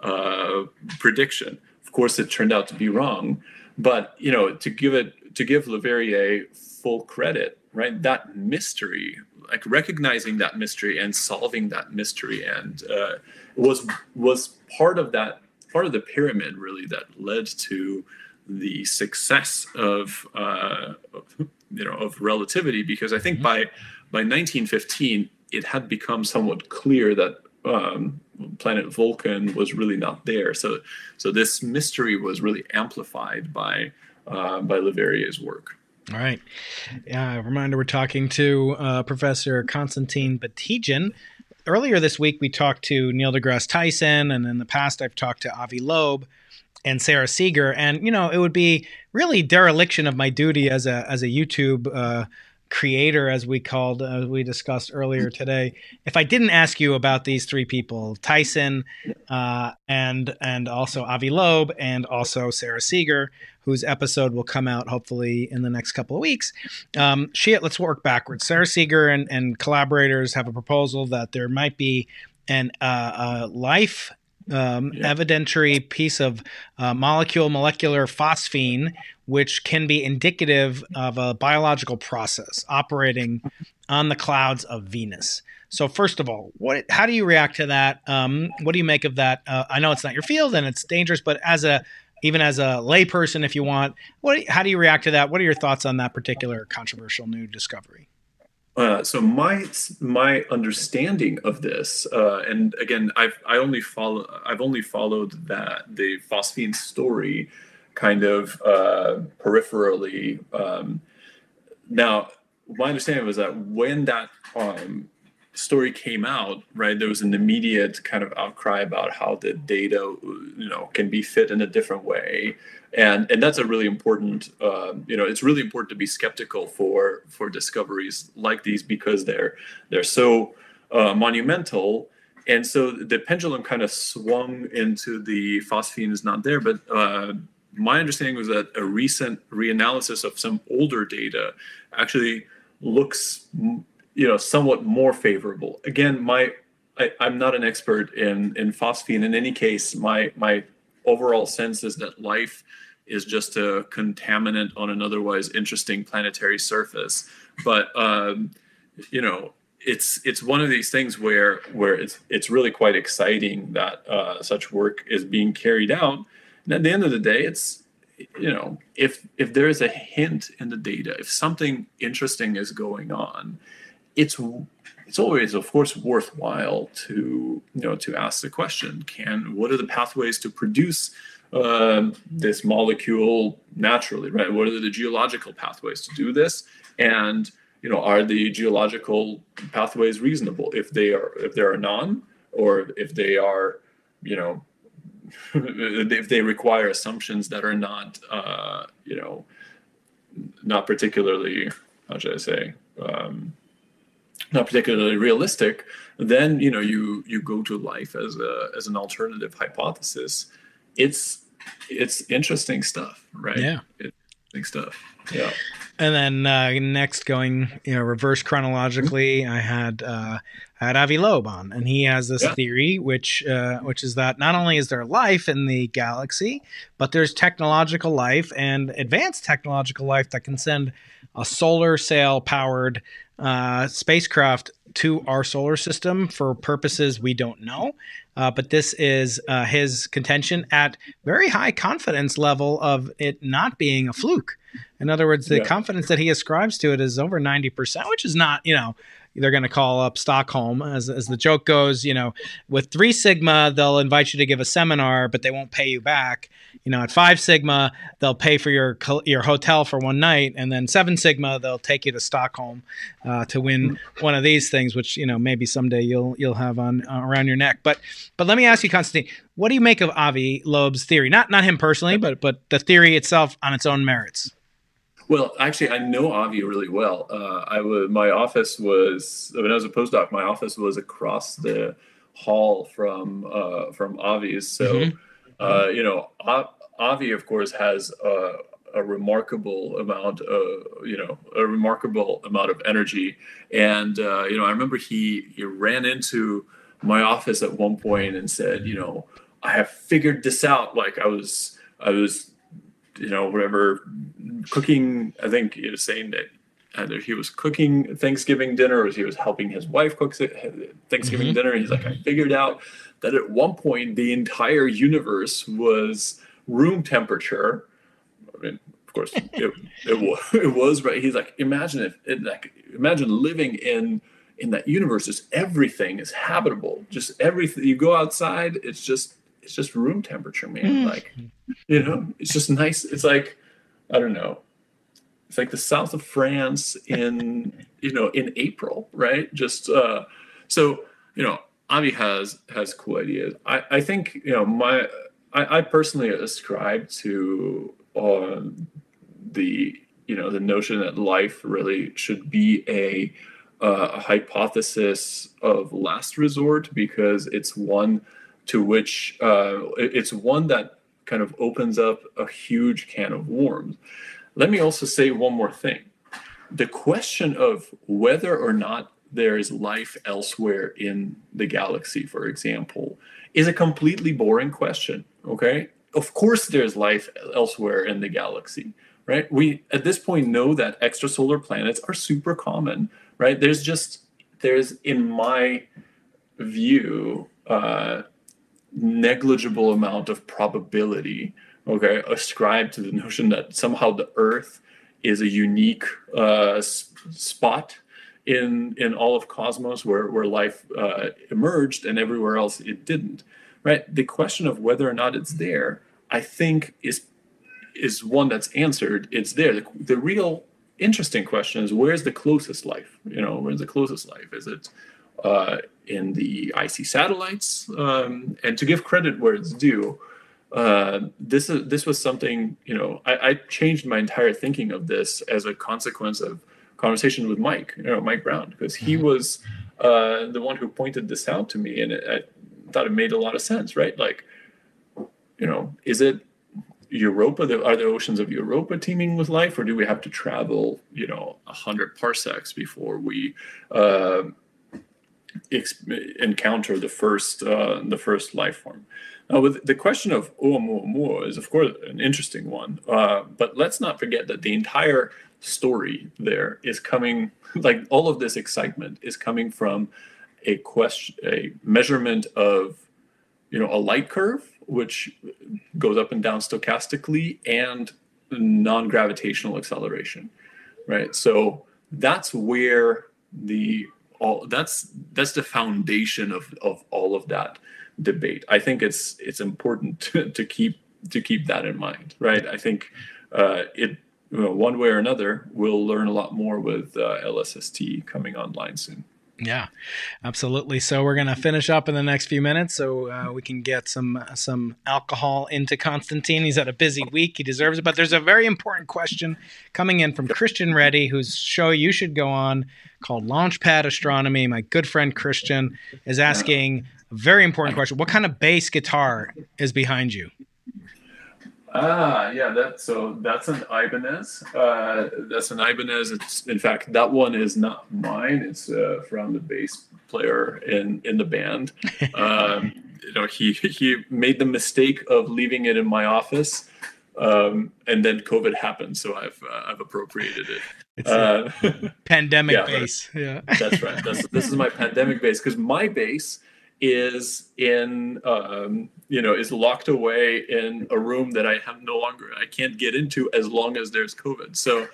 uh, prediction. Of course, it turned out to be wrong, but you know, to give it to give Leverrier full credit, right? That mystery, like recognizing that mystery and solving that mystery, and uh, was was part of that part of the pyramid really that led to the success of uh, you know of relativity. Because I think mm-hmm. by by nineteen fifteen, it had become somewhat clear that um, planet Vulcan was really not there. So, so this mystery was really amplified by uh, by Leverrier's work. All right. Uh, reminder: we're talking to uh, Professor Konstantin Batygin. Earlier this week, we talked to Neil deGrasse Tyson, and in the past, I've talked to Avi Loeb and Sarah Seeger. And you know, it would be really dereliction of my duty as a as a YouTube Uh, creator, as we called, as we discussed earlier today, if I didn't ask you about these three people, Tyson, uh, and and also Avi Loeb, and also Sarah Seeger, whose episode will come out hopefully in the next couple of weeks. Um, she, let's work backwards. Sarah Seeger and, and collaborators have a proposal that there might be an uh, a life um, yeah. evidentiary piece of uh, molecule molecular phosphine, which can be indicative of a biological process operating on the clouds of Venus. So first of all, what? How do you react to that? Um, what do you make of that? Uh, I know it's not your field and it's dangerous, but as a even as a layperson, if you want. What? How do you react to that? What are your thoughts on that particular controversial new discovery? Uh, so my my understanding of this, uh, and again, I've I only follow I've only followed that the phosphine story, kind of uh, peripherally. Um, now, my understanding was that when that um, story came out, right, there was an immediate kind of outcry about how the data, you know, can be fit in a different way. And and that's a really important, uh, you know, it's really important to be skeptical for for discoveries like these because they're they're so uh, monumental. And so the pendulum kind of swung into the phosphine is not there. But uh, my understanding was that a recent reanalysis of some older data actually looks, you know, somewhat more favorable. Again, my I, I'm not an expert in in phosphine. In any case, my my overall sense is that life is just a contaminant on an otherwise interesting planetary surface. But um, you know, it's it's one of these things where where it's it's really quite exciting that uh, such work is being carried out. And at the end of the day, it's, you know, if if there is a hint in the data, if something interesting is going on, it's it's always, of course, worthwhile to, you know, to ask the question: Can what are the pathways to produce uh, this molecule naturally? Right? What are the geological pathways to do this? And you know, are the geological pathways reasonable? If they are, if there are none, or if they are, you know, if they require assumptions that are not, uh, you know, not particularly, how should I say? Um, not particularly realistic, then you know you you go to life as a as an alternative hypothesis. It's it's interesting stuff, right? Yeah, interesting stuff. Yeah. And then uh, next, going you know reverse chronologically, I had uh, I had Avi Loeb on, and he has this yeah. theory, which uh, which is that not only is there life in the galaxy, but there's technological life and advanced technological life that can send a solar sail powered uh, spacecraft to our solar system for purposes we don't know. Uh, but this is uh, his contention at very high confidence level of it not being a fluke. In other words, the yeah. confidence that he ascribes to it is over ninety percent, which is not, you know, they're going to call up Stockholm. As, as the joke goes, you know, with three sigma, they'll invite you to give a seminar, but they won't pay you back. You know, at five sigma, they'll pay for your your hotel for one night. And then seven sigma, they'll take you to Stockholm uh, to win one of these things, which, you know, maybe someday you'll you'll have on uh, around your neck. But but let me ask you, Konstantin, what do you make of Avi Loeb's theory? Not not him personally, but but the theory itself on its own merits. Well, actually, I know Avi really well. Uh, I was my office was when I was a postdoc. My office was across the hall from uh, from Avi's. So, mm-hmm. uh, you know, Avi, of course, has a, a remarkable amount of you know a remarkable amount of energy. And uh, you know, I remember he he ran into my office at one point and said, you know, I have figured this out. Like I was I was. you know, whatever, cooking, I think he was saying that either he was cooking Thanksgiving dinner or he was helping his wife cook Thanksgiving mm-hmm. dinner. He's like, I figured out that at one point the entire universe was room temperature. I mean, of course, it, it, was, it was, right? He's like, imagine if, it, like, imagine living in in that universe. Just everything is habitable. Just everything. You go outside, it's just, it's just room temperature, man. Mm. Like, you know, it's just nice. It's like, I don't know. It's like the south of France in, you know, in April, right? Just, uh, so, you know, Avi has, has cool ideas. I, I think, you know, my, I, I personally ascribe to um, the, you know, the notion that life really should be a, uh, a hypothesis of last resort because it's one to which uh, it's one that kind of opens up a huge can of worms. Let me also say one more thing. The question of whether or not there is life elsewhere in the galaxy, for example, is a completely boring question, okay? Of course there's life elsewhere in the galaxy, right? We, at this point, know that extrasolar planets are super common, right? There's just, there's, in my view, uh, negligible amount of probability okay, ascribe to the notion that somehow the Earth is a unique uh, s- spot in in all of cosmos where where life uh, emerged and everywhere else it didn't, right? The question of whether or not it's there, I think, is is one that's answered. It's there. The, the real interesting question is, where's the closest life? You know, where's the closest life? Is it uh, in the icy satellites? Um, and to give credit where it's due, uh, this is this was something, you know, I, I changed my entire thinking of this as a consequence of conversation with Mike, you know, Mike Brown, because he was uh, the one who pointed this out to me, and it, I thought it made a lot of sense, right? Like, you know, is it Europa? Are the oceans of Europa teeming with life, or do we have to travel, you know, a hundred parsecs before we uh, ex- encounter the first uh, the first life form? Now, with the question of Oumuamua is, of course, an interesting one, uh, but let's not forget that the entire story there is coming, like all of this excitement is coming from a question, a measurement of, you know, a light curve, which goes up and down stochastically, and non-gravitational acceleration, right? So that's where the all that's that's the foundation of of all of that debate. I think it's it's important to, to keep to keep that in mind, right? I think uh, it you know, one way or another we'll learn a lot more with uh, L S S T coming online soon. Yeah, absolutely. So we're going to finish up in the next few minutes so uh, we can get some some alcohol into Konstantin. He's had a busy week. He deserves it. But there's a very important question coming in from Christian Reddy, whose show you should go on, called Launchpad Astronomy. My good friend Christian is asking a very important question. What kind of bass guitar is behind you? Ah, yeah, that so that's an Ibanez. Uh, that's an Ibanez. It's, in fact, that one is not mine. It's uh, from the bass player in in the band. Um, you know, he he made the mistake of leaving it in my office, um, and then COVID happened, so I've uh, I've appropriated it. It's uh, pandemic yeah, bass. Yeah, that's right. That's, this is my pandemic bass, because my bass is in um you know is locked away in a room that I have no longer I can't get into as long as there's COVID. So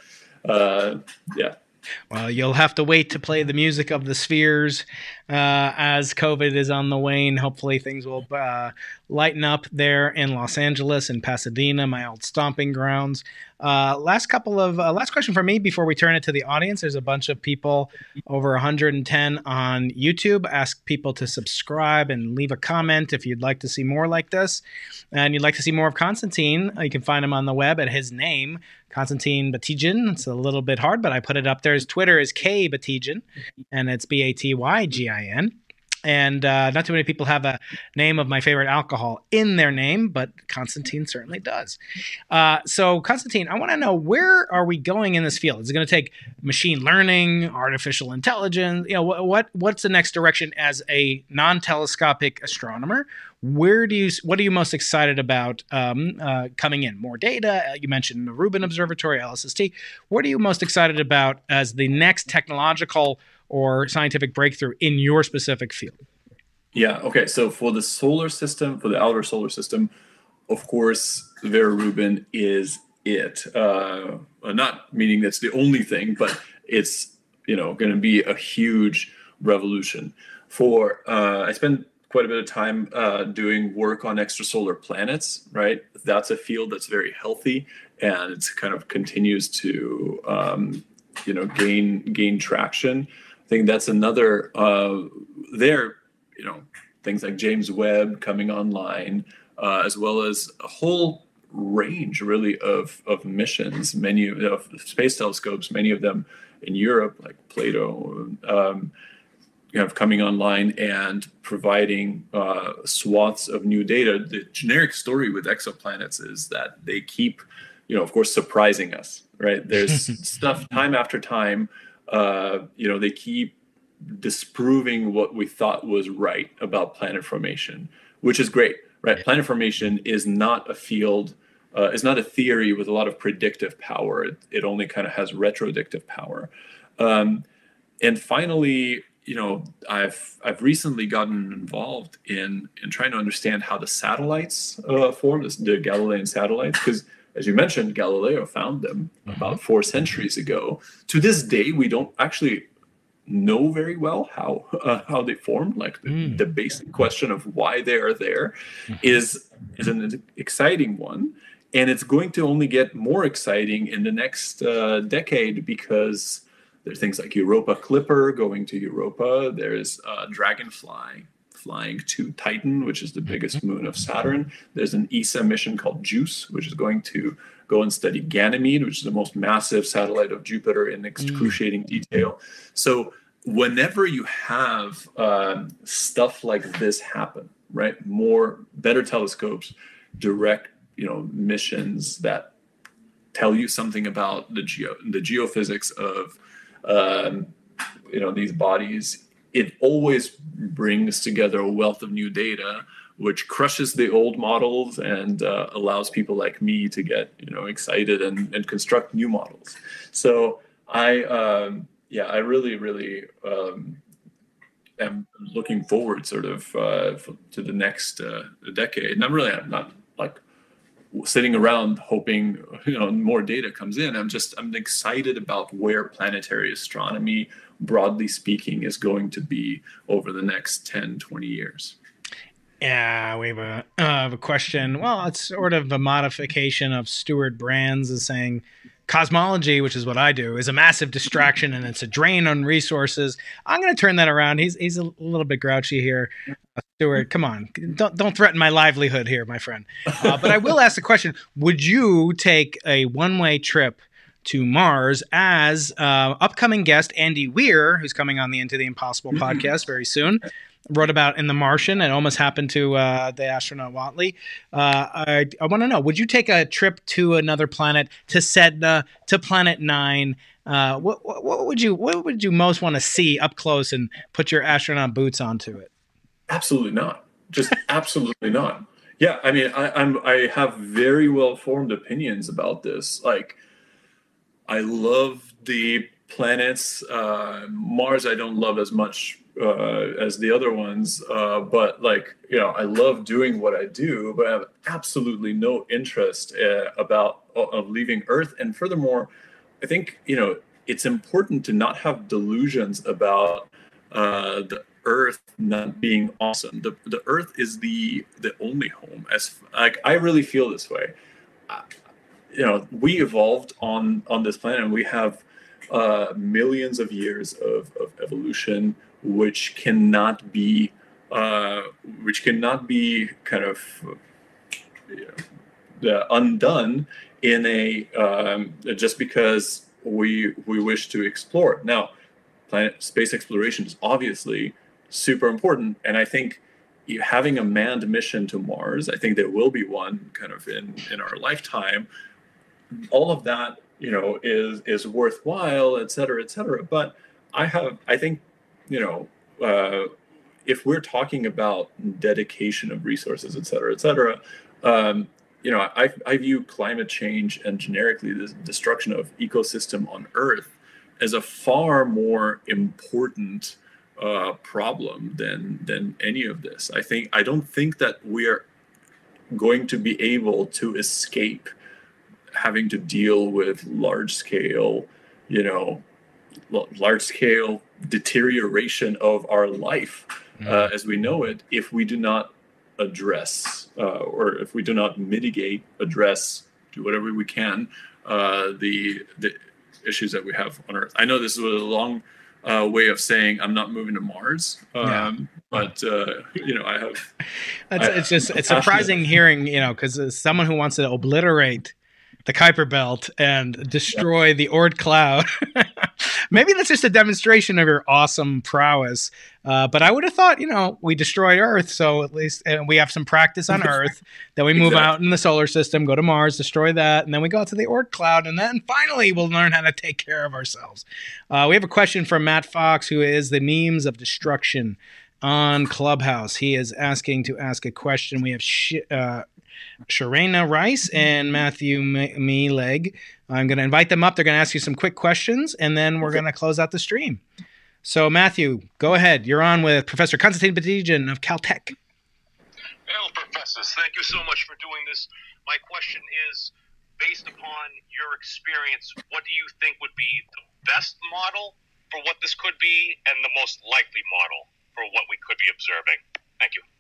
uh yeah well, you'll have to wait to play the music of the spheres uh, as COVID is on the wane. Hopefully things will uh, lighten up there in Los Angeles and Pasadena, my old stomping grounds. Uh, last couple of uh, last question for me before we turn it to the audience. There's a bunch of people, over one hundred ten on YouTube. Ask people to subscribe and leave a comment if you'd like to see more like this, and you'd like to see more of Konstantin. You can find him on the web at his name, Konstantin Batygin. It's a little bit hard, but I put it up there. His Twitter is K Batygin, and it's B A T Y G I N. And uh, not too many people have a name of my favorite alcohol in their name, but Konstantin certainly does. Uh, so, Konstantin, I want to know, where are we going in this field? Is it going to take machine learning, artificial intelligence? You know, what, what what's the next direction as a non-telescopic astronomer? Where do you what are you most excited about um, uh, coming in? More data? You mentioned the Rubin Observatory, L S S T. What are you most excited about as the next technological or scientific breakthrough in your specific field? Yeah. Okay. So for the solar system, for the outer solar system, of course, Vera Rubin is it. Uh, not meaning that's the only thing, but it's, you know, going to be a huge revolution. For uh, I spend quite a bit of time uh, doing work on extrasolar planets. Right. That's a field that's very healthy, and it's kind of continues to um, you know gain gain traction. I think that's another uh, there, you know, things like James Webb coming online, uh, as well as a whole range really of, of missions, many of space telescopes, many of them in Europe, like Plato, um, you know, coming online and providing uh, swaths of new data. The generic story with exoplanets is that they keep, you know, of course, surprising us, right? There's stuff time after time. Uh, you know, they keep disproving what we thought was right about planet formation, which is great, right? Yeah. Planet formation is not a field, uh, is not a theory with a lot of predictive power. It, it only kind of has retrodictive power. Um, and finally, you know, I've I've recently gotten involved in in trying to understand how the satellites uh, form, this, the Galilean satellites, because as you mentioned, Galileo found them about four centuries ago. To this day, we don't actually know very well how uh, how they formed. Like the, mm. the basic question of why they are there is is an exciting one, and it's going to only get more exciting in the next uh, decade, because there's things like Europa Clipper going to Europa. There's uh, Dragonfly flying to Titan, which is the biggest moon of Saturn. There's an E S A mission called JUICE, which is going to go and study Ganymede, which is the most massive satellite of Jupiter in excruciating mm. detail. So whenever you have um, stuff like this happen, right? More, better telescopes, direct, you know, missions that tell you something about the geo, the geophysics of, um, you know, these bodies. It always brings together a wealth of new data, which crushes the old models and uh, allows people like me to get, you know, excited and, and construct new models. So I, um, yeah, I really, really um, am looking forward sort of uh, to the next uh, decade. And I'm really I'm not like sitting around hoping, you know, more data comes in. I'm just, I'm excited about where planetary astronomy, broadly speaking, is going to be over the next ten, twenty years. Yeah, we have a, uh, have a question. Well, it's sort of a modification of Stuart Brand's is saying cosmology, which is what I do, is a massive distraction and it's a drain on resources. I'm going to turn that around. He's he's a little bit grouchy here. Uh, Stuart, come on. Don't don't threaten my livelihood here, my friend. Uh, but I will ask the question, would you take a one-way trip to Mars as uh, upcoming guest Andy Weir, who's coming on the Into the Impossible podcast very soon, wrote about in The Martian. It almost happened to uh, the astronaut Watley. Uh, I, I want to know, would you take a trip to another planet, to Sedna, to Planet Nine? Uh, what, what, what would you what would you most want to see up close and put your astronaut boots onto it? Absolutely not. Just absolutely not. Yeah, I mean, I, I'm I have very well formed opinions about this. Like, I love the planets. Uh, Mars, I don't love as much uh, as the other ones. Uh, but like, you know, I love doing what I do, but I have absolutely no interest uh, about of leaving Earth. And furthermore, I think, you know, it's important to not have delusions about uh, the Earth not being awesome. The the Earth is the the only home. As like, I really feel this way. Uh, you know, we evolved on on this planet, and we have uh, millions of years of, of evolution, which cannot be uh, which cannot be kind of you know, uh, undone in a um, just because we we wish to explore it. Now, planet space exploration is obviously super important, and I think having a manned mission to Mars, I think there will be one kind of in in our lifetime. All of that, you know, is is worthwhile, et cetera, et cetera. But I have, I think, you know, uh, if we're talking about dedication of resources, et cetera, et cetera, um, you know, I, I view climate change and generically the destruction of ecosystem on Earth as a far more important uh, problem than than any of this. I think I don't think that we're going to be able to escape having to deal with large scale, you know, large scale deterioration of our life uh, as we know it, if we do not address uh, or if we do not mitigate, address, do whatever we can, uh, the the issues that we have on Earth. I know this is a long uh, way of saying I'm not moving to Mars, um, yeah. but uh, you know, I have. That's, I, it's just it's surprising hearing, you know, because as someone who wants to obliterate the Kuiper Belt and destroy yep. the Oort cloud. Maybe that's just a demonstration of your awesome prowess. Uh, but I would have thought, you know, we destroyed Earth, so at least and we have some practice on Earth. Then we move exactly. out in the solar system, go to Mars, destroy that, and then we go out to the Oort cloud, and then finally we'll learn how to take care of ourselves. Uh, we have a question from Matt Fox, who is the Memes of Destruction on Clubhouse. He is asking to ask a question. We have sh- uh, Sharena Rice and Matthew Meleg. I'm going to invite them up. They're going to ask you some quick questions, and then we're going to close out the stream. So, Matthew, go ahead. You're on with Professor Konstantin Batygin of Caltech. Hello, professors. Thank you so much for doing this. My question is, based upon your experience, what do you think would be the best model for what this could be and the most likely model for what we could be observing? Thank you.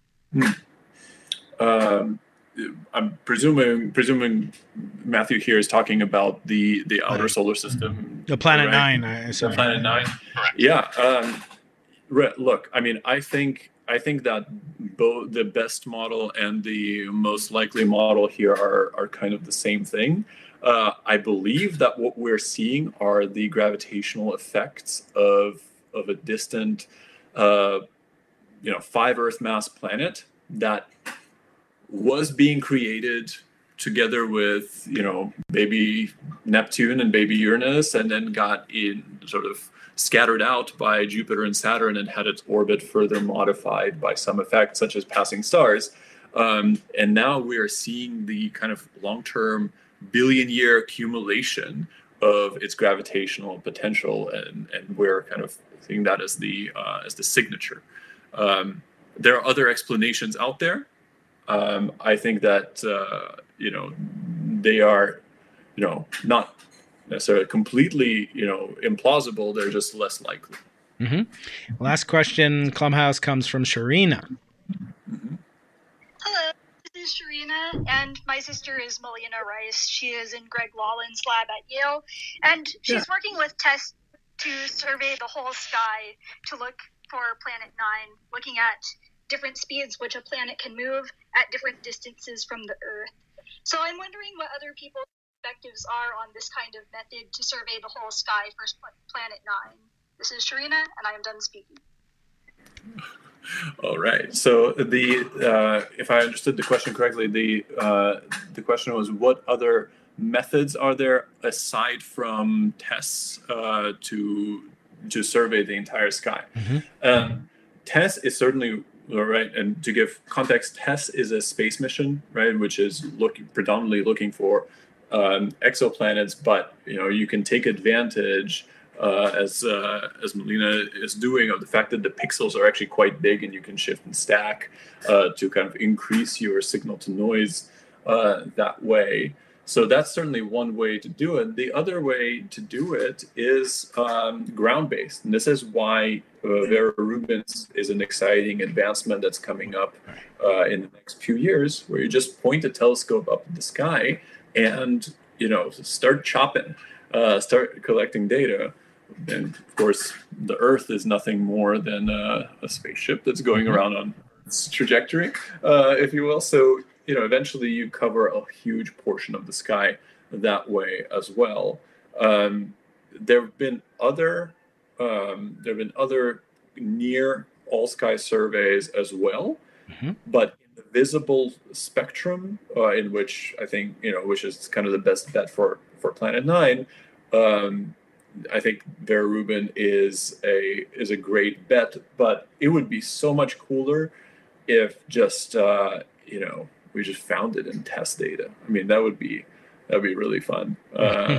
Um, I'm presuming presuming Matthew here is talking about the, the outer solar system. The Planet right? Nine. I The Planet Nine. Correct. Yeah. Um, re- look, I mean, I think I think that both the best model and the most likely model here are are kind of the same thing. Uh, I believe that what we're seeing are the gravitational effects of of a distant, uh, you know, five Earth mass planet that was being created together with, you know, baby Neptune and baby Uranus, and then got in sort of scattered out by Jupiter and Saturn and had its orbit further modified by some effects such as passing stars. Um, and now we are seeing the kind of long-term billion-year accumulation of its gravitational potential, and, and we're kind of seeing that as the uh, as the signature. Um, there are other explanations out there. Um, I think that, uh, you know, they are, you know, not necessarily completely, you know, implausible. They're just less likely. Mm-hmm. Last question, Clubhouse, comes from Sharina. Mm-hmm. Hello, this is Sharina, and my sister is Melina Rice. She is in Greg Lawlins' lab at Yale, and she's Yeah. working with tests to survey the whole sky to look for Planet Nine, looking at different speeds which a planet can move at different distances from the Earth. So I'm wondering what other people's perspectives are on this kind of method to survey the whole sky for Planet Nine. This is Sharina, and I am done speaking. All right. So the uh, if I understood the question correctly, the uh, the question was, what other methods are there aside from tests uh, to to survey the entire sky? Mm-hmm. Um, TESS is certainly right, and to give context, TESS is a space mission, right, which is looking predominantly looking for um, exoplanets, but you know you can take advantage. Uh, as uh, as Melina is doing, of the fact that the pixels are actually quite big and you can shift and stack uh, to kind of increase your signal to noise uh, that way. So that's certainly one way to do it. The other way to do it is um, ground-based, and this is why uh, Vera Rubin's is an exciting advancement that's coming up uh, in the next few years, where you just point a telescope up at the sky and you know start chopping, uh, start collecting data. And of course, the Earth is nothing more than uh, a spaceship that's going around on its trajectory, uh, if you will. So, you know, eventually you cover a huge portion of the sky that way as well. Um, there have been other, um, there have been other near all sky surveys as well, Mm-hmm. but in the visible spectrum, uh, in which I think you know, which is kind of the best bet for for Planet Nine. Um, I think Vera Rubin is a is a great bet, but it would be so much cooler if just uh, you know we just found it in test data. I mean, that would be that would be really fun. Uh,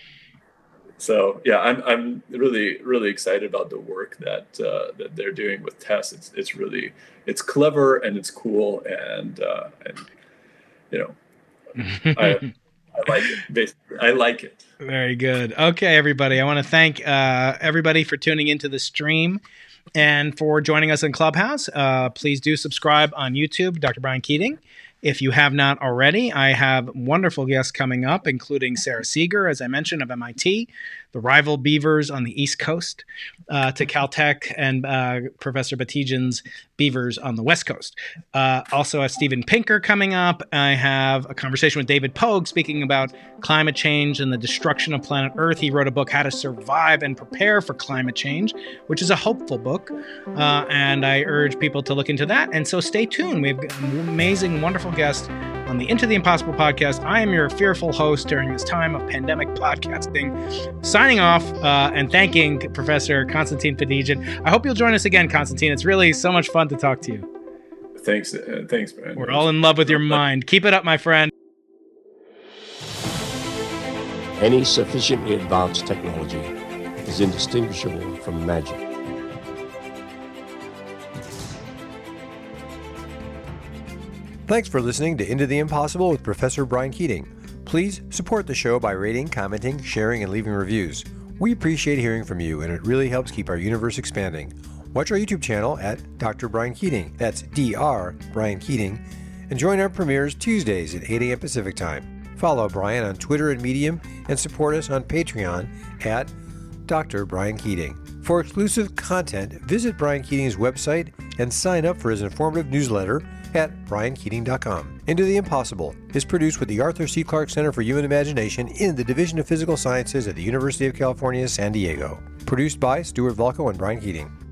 so yeah, I'm I'm really really excited about the work that uh, that they're doing with TESS. It's it's really it's clever and it's cool and uh, and you know I. I like it. Basically. I like it. Very good. Okay, everybody. I want to thank uh, everybody for tuning into the stream and for joining us in Clubhouse. Uh, please do subscribe on YouTube, Doctor Brian Keating. If you have not already, I have wonderful guests coming up, including Sarah Seeger, as I mentioned, of M I T, the rival Beavers on the East Coast, uh, to Caltech, and uh, Professor Batygin's Beavers on the West Coast. Uh, also, I have Steven Pinker coming up. I have a conversation with David Pogue speaking about climate change and the destruction of planet Earth. He wrote a book, How to Survive and Prepare for Climate Change, which is a hopeful book. Uh, and I urge people to look into that. And so stay tuned. We have an amazing, wonderful guest on the Into the Impossible podcast. I am your fearful host during this time of pandemic podcasting. Signing off uh, and thanking Professor Konstantin Batygin. I hope you'll join us again, Konstantin. It's really so much fun to talk to you. Thanks, uh, thanks, man. We're all in love with your mind. Keep it up, my friend. Any sufficiently advanced technology is indistinguishable from magic. Thanks for listening to Into the Impossible with Professor Brian Keating. Please support the show by rating, commenting, sharing, and leaving reviews. We appreciate hearing from you, and it really helps keep our universe expanding. Watch our YouTube channel at Doctor Brian Keating, that's D R Brian Keating, and join our premieres Tuesdays at eight a.m. Pacific Time. Follow Brian on Twitter and Medium, and support us on Patreon at Doctor Brian Keating. For exclusive content, visit Brian Keating's website and sign up for his informative newsletter at brian keating dot com. Into the Impossible is produced with the Arthur C. Clarke Center for Human Imagination in the Division of Physical Sciences at the University of California, San Diego. Produced by Stuart Volko and Brian Keating.